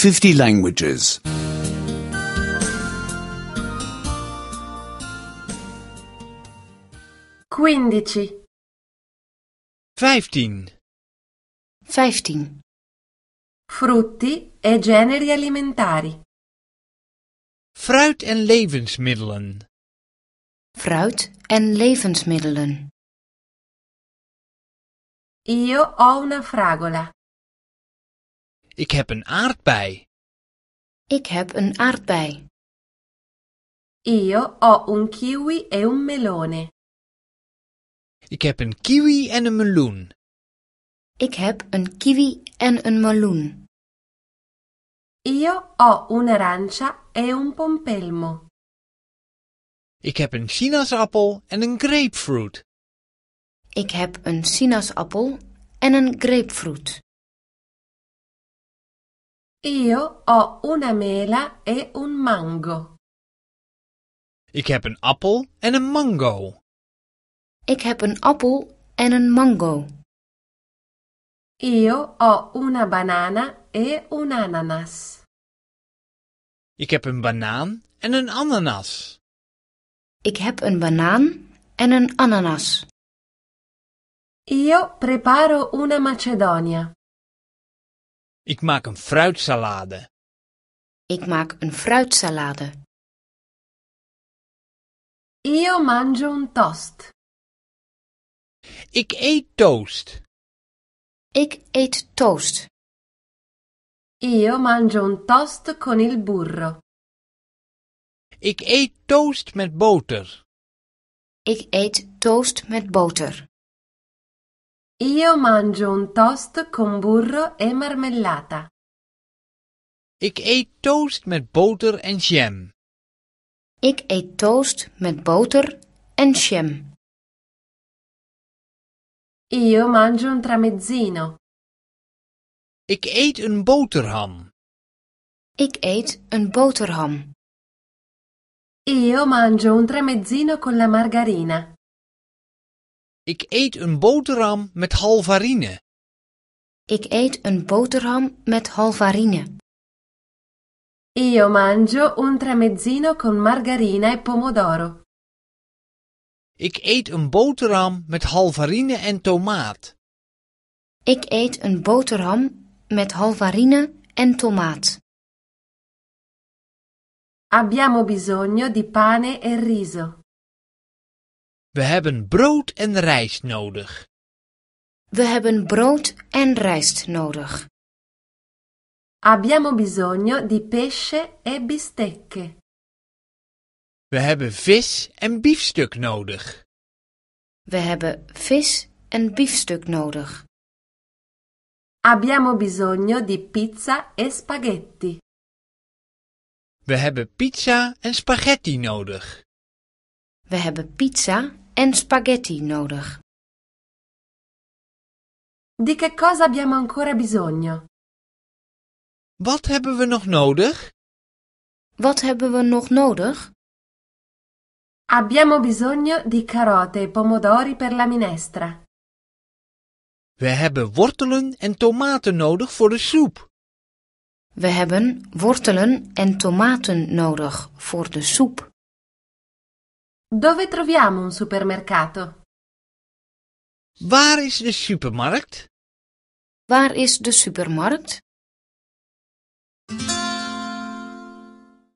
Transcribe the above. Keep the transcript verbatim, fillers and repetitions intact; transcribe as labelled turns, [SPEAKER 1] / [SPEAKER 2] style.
[SPEAKER 1] fifty languages.
[SPEAKER 2] quindici,
[SPEAKER 3] vijftien.
[SPEAKER 4] vijftien.
[SPEAKER 2] frutti e generi alimentari.
[SPEAKER 3] Fruit en levensmiddelen.
[SPEAKER 4] Fruit en levensmiddelen.
[SPEAKER 2] Io ho una fragola.
[SPEAKER 3] Ik heb een aardbei.
[SPEAKER 4] Ik heb een aardbei.
[SPEAKER 2] Io ho un kiwi e un melone.
[SPEAKER 3] Ik heb een kiwi en een meloen.
[SPEAKER 4] Ik heb een kiwi en een meloen.
[SPEAKER 2] Io ho un'arancia e un pompelmo.
[SPEAKER 3] Ik heb een sinaasappel en een grapefruit.
[SPEAKER 4] Ik heb een sinaasappel en een grapefruit.
[SPEAKER 2] Io ho una mela e un mango.
[SPEAKER 3] Ik heb een appel en een mango.
[SPEAKER 4] Ik heb een appel en een mango.
[SPEAKER 2] Io ho una banana e un ananas.
[SPEAKER 3] Ik heb een banaan en een ananas.
[SPEAKER 4] Ik heb een banaan en een ananas.
[SPEAKER 2] Io preparo una macedonia.
[SPEAKER 3] Ik maak een fruitsalade.
[SPEAKER 4] Ik maak een fruitsalade.
[SPEAKER 2] Io mangio un toast.
[SPEAKER 3] Ik eet toast.
[SPEAKER 4] Ik eet toast.
[SPEAKER 2] Io mangio un toast con il burro.
[SPEAKER 3] Ik eet toast met boter.
[SPEAKER 4] Ik eet toast met boter.
[SPEAKER 2] Io mangio un toast con burro e marmellata.
[SPEAKER 3] Ik eet toast met boter en jam.
[SPEAKER 4] Ik eet toast met boter en jam.
[SPEAKER 2] Io mangio un tramezzino.
[SPEAKER 3] Ik eet een boterham.
[SPEAKER 4] Ik eet een boterham.
[SPEAKER 2] Io mangio un tramezzino con la margarina.
[SPEAKER 3] Ik eet een boterham met halvarine.
[SPEAKER 4] Ik eet een boterham met halvarine.
[SPEAKER 2] Io mangio un tramezzino con margarina e pomodoro.
[SPEAKER 3] Ik eet een boterham met halvarine en tomaat.
[SPEAKER 4] Ik eet een boterham met halvarine en tomaat.
[SPEAKER 2] Abbiamo bisogno di pane e riso.
[SPEAKER 3] We hebben brood en rijst nodig.
[SPEAKER 4] We hebben brood en rijst nodig.
[SPEAKER 2] Abbiamo bisogno di pesce e bistecche.
[SPEAKER 3] We hebben vis en biefstuk nodig.
[SPEAKER 4] We hebben vis en biefstuk nodig.
[SPEAKER 2] Abbiamo bisogno di pizza e spaghetti.
[SPEAKER 3] We hebben pizza en spaghetti nodig.
[SPEAKER 4] We hebben pizza en spaghetti nodig.
[SPEAKER 2] Di che cosa abbiamo ancora bisogno?
[SPEAKER 3] Wat hebben we nog nodig?
[SPEAKER 4] Wat hebben we nog nodig?
[SPEAKER 2] Abbiamo bisogno di carote e pomodori per la minestra.
[SPEAKER 3] We hebben wortelen en tomaten nodig voor de soep.
[SPEAKER 4] We hebben wortelen en tomaten nodig voor de soep.
[SPEAKER 2] Dove troviamo un supermercato?
[SPEAKER 3] Waar is de supermarkt?
[SPEAKER 4] Waar is de supermarkt?